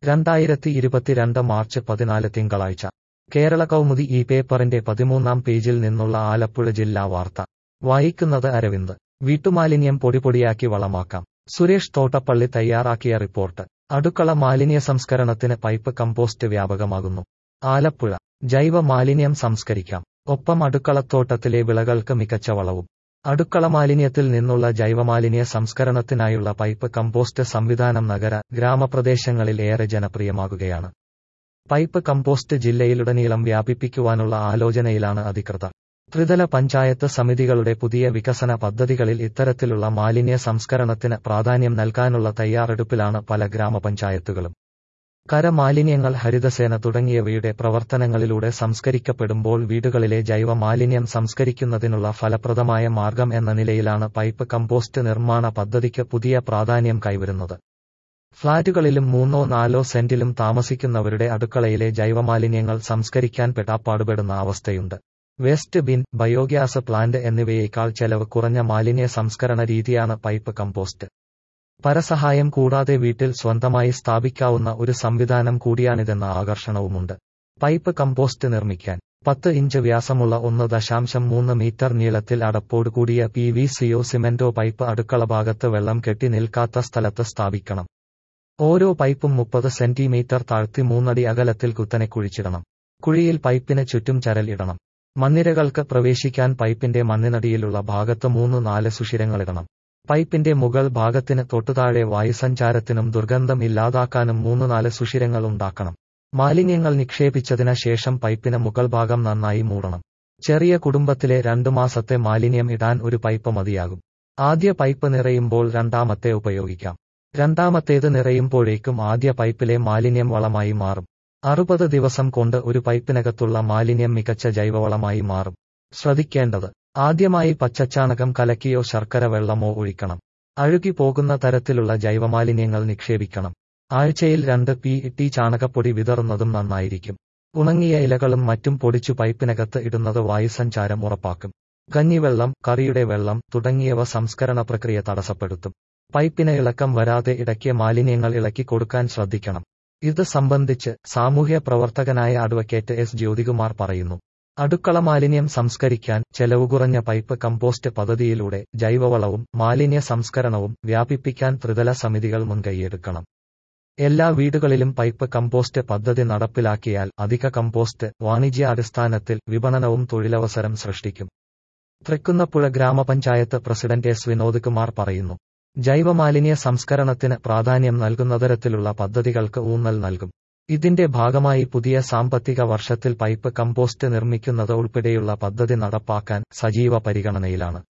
2022 March 14 തിങ്കളാഴ്ച കേരള കൗമുദി ഈ പേപ്പറിന്റെ 13-ാം പേജിൽ നിന്നുള്ള ആലപ്പുഴ ജില്ലാ വാർത്ത വായിക്കുന്നത് അരവിന്ദ്. വീട്ടുമാലിന്യം പൊടിപൊടിയാക്കി വളമാക്കാം. സുരേഷ് തോട്ടപ്പള്ളി തയ്യാറാക്കിയ റിപ്പോർട്ട്. അടുക്കള മാലിന്യ സംസ്കരണത്തിന് പൈപ്പ് കമ്പോസ്റ്റ് വ്യാപകമാകുന്നു. ആലപ്പുഴ. ജൈവ മാലിന്യം സംസ്കരിക്കാം. ഒപ്പം അടുക്കളത്തോട്ടത്തിലെ വിളകൾക്ക് മികച്ച വളവും. അടുക്കള മാലിന്യത്തിൽ നിന്നുള്ള ജൈവമാലിന്യ സംസ്കരണത്തിനായുള്ള പൈപ്പ് കമ്പോസ്റ്റ് സംവിധാനം നഗര, ഗ്രാമപ്രദേശങ്ങളിൽ ഏറെ ജനപ്രിയമാകുകയാണ്. പൈപ്പ് കമ്പോസ്റ്റ് ജില്ലയിലുടനീളം വ്യാപിപ്പിക്കുവാനുള്ള ആലോചനയിലാണ് അധികൃതർ. ത്രിതല പഞ്ചായത്ത് സമിതികളുടെ പുതിയ വികസന പദ്ധതികളിൽ ഇത്തരത്തിലുള്ള മാലിന്യ സംസ്കരണത്തിന് പ്രാധാന്യം നൽകാനുള്ള തയ്യാറെടുപ്പിലാണ് പല ഗ്രാമപഞ്ചായത്തുകളും. കരമാലിന്യങ്ങൾ, ഹരിതസേന തുടങ്ങിയവയുടെ പ്രവർത്തനങ്ങളിലൂടെ സംസ്കരിക്കപ്പെടുമ്പോൾ വീടുകളിലെ ജൈവ മാലിന്യം സംസ്കരിക്കുന്നതിനുള്ള ഫലപ്രദമായ മാർഗം എന്ന നിലയിലാണ് പൈപ്പ് കമ്പോസ്റ്റ് നിർമ്മാണ പദ്ധതിക്ക് പുതിയ പ്രാധാന്യം കൈവരുന്നത്. ഫ്ളാറ്റുകളിലും 3-4 സെന്റിലും താമസിക്കുന്നവരുടെ അടുക്കളയിലെ ജൈവമാലിന്യങ്ങൾ സംസ്കരിക്കാൻ പെടാപ്പാടുപെടുന്ന അവസ്ഥയുണ്ട്. വേസ്റ്റ് ബിൻ, ബയോഗ്യാസ് പ്ലാന്റ് എന്നിവയേക്കാൾ ചെലവ് കുറഞ്ഞ മാലിന്യ സംസ്കരണ രീതിയാണ് പൈപ്പ് കമ്പോസ്റ്റ്. പരസഹായം കൂടാതെ വീട്ടിൽ സ്വന്തമായി സ്ഥാപിക്കാവുന്ന ഒരു സംവിധാനം കൂടിയാണിതെന്ന ആകർഷണവുമുണ്ട്. പൈപ്പ് കമ്പോസ്റ്റ് നിർമ്മിക്കാൻ 10 ഇഞ്ച് വ്യാസമുള്ള 1.3 മീറ്റർ നീളത്തിൽ അടപ്പോടുകൂടിയ PVC-യോ സിമന്റോ പൈപ്പ് അടുക്കള ഭാഗത്ത് വെള്ളം കെട്ടി നിൽക്കാത്ത സ്ഥലത്ത് സ്ഥാപിക്കണം. ഓരോ പൈപ്പും 30 സെന്റിമീറ്റർ താഴ്ത്തി 3 അടി അകലത്തിൽ കുത്തനെ കുഴിച്ചിടണം. കുഴിയിൽ പൈപ്പിന് ചുറ്റും ചരൽ ഇടണം. മണ്ണിരകൾക്ക് പ്രവേശിക്കാൻ പൈപ്പിന്റെ മണ്ണിനടിയിലുള്ള ഭാഗത്ത് 3-4 സുഷിരങ്ങളിടണം. പൈപ്പിന്റെ മുകൾ ഭാഗത്തിന് തൊട്ടുതാഴെ വായുസഞ്ചാരത്തിനും ദുർഗന്ധം ഇല്ലാതാക്കാനും 3-4 സുഷിരങ്ങൾ ഉണ്ടാക്കണം. മാലിന്യങ്ങൾ നിക്ഷേപിച്ചതിന് ശേഷം പൈപ്പിന് മുകൾ ഭാഗം നന്നായി മൂടണം. ചെറിയ കുടുംബത്തിലെ 2 മാസത്തെ മാലിന്യം ഇടാൻ ഒരു പൈപ്പ് മതിയാകും. ആദ്യ പൈപ്പ് നിറയുമ്പോൾ രണ്ടാമത്തെ ഉപയോഗിക്കാം. രണ്ടാമത്തേത് നിറയുമ്പോഴേക്കും ആദ്യ പൈപ്പിലെ മാലിന്യം വളമായി മാറും. 60 ദിവസം കൊണ്ട് ഒരു പൈപ്പിനകത്തുള്ള മാലിന്യം മികച്ച ജൈവവളമായി മാറും. ശ്രദ്ധിക്കേണ്ടത്: ആദ്യമായി പച്ചച്ചാണകം കലക്കിയോ ശർക്കര വെള്ളമോ ഒഴിക്കണം. അഴുകി പോകുന്ന തരത്തിലുള്ള ജൈവമാലിന്യങ്ങൾ നിക്ഷേപിക്കണം. ആഴ്ചയിൽ 2 PT ചാണകപ്പൊടി വിതറുന്നതും നന്നായിരിക്കും. ഉണങ്ങിയ ഇലകളും മറ്റും പൊടിച്ചു പൈപ്പിനകത്ത് ഇടുന്നത് വായുസഞ്ചാരം ഉറപ്പാക്കും. കഞ്ഞിവെള്ളം, കറിയുടെ വെള്ളം തുടങ്ങിയവ സംസ്കരണ പ്രക്രിയ തടസ്സപ്പെടുത്തും. പൈപ്പിന് ഇളക്കം വരാതെ ഇടയ്ക്ക് മാലിന്യങ്ങൾ ഇളക്കി കൊടുക്കാൻ ശ്രദ്ധിക്കണം. ഇത് സംബന്ധിച്ച് സാമൂഹ്യ പ്രവർത്തകനായ അഡ്വക്കേറ്റ് S. ജ്യോതികുമാർ പറയുന്നു. അടുക്കള മാലിന്യം സംസ്കരിക്കാൻ ചെലവ് കുറഞ്ഞ പൈപ്പ് കമ്പോസ്റ്റ് പദ്ധതിയിലൂടെ ജൈവവളവും മാലിന്യ സംസ്കരണവും വ്യാപിപ്പിക്കാൻ ത്രിതല സമിതികൾ മുൻകൈയെടുക്കണം. എല്ലാ വീടുകളിലും പൈപ്പ് കമ്പോസ്റ്റ് പദ്ധതി നടപ്പിലാക്കിയാൽ അധിക കമ്പോസ്റ്റ് വാണിജ്യാടിസ്ഥാനത്തിൽ വിപണനവും തൊഴിലവസരം സൃഷ്ടിക്കും. തൃക്കുന്നപ്പുഴ ഗ്രാമപഞ്ചായത്ത് പ്രസിഡന്റ് S. വിനോദ് കുമാർ പറയുന്നു. ജൈവമാലിന്യ സംസ്കരണത്തിന് പ്രാധാന്യം നൽകുന്ന തരത്തിലുള്ള പദ്ധതികൾക്ക് ഊന്നൽ നൽകും. ഇതിന്റെ ഭാഗമായി പുതിയ സാമ്പത്തിക വർഷത്തിൽ പൈപ്പ് കമ്പോസ്റ്റ് നിർമ്മിക്കുന്നത് ഉൾപ്പെടെയുള്ള പദ്ധതി നടപ്പാക്കാൻ സജീവ പരിഗണനയിലാണ്.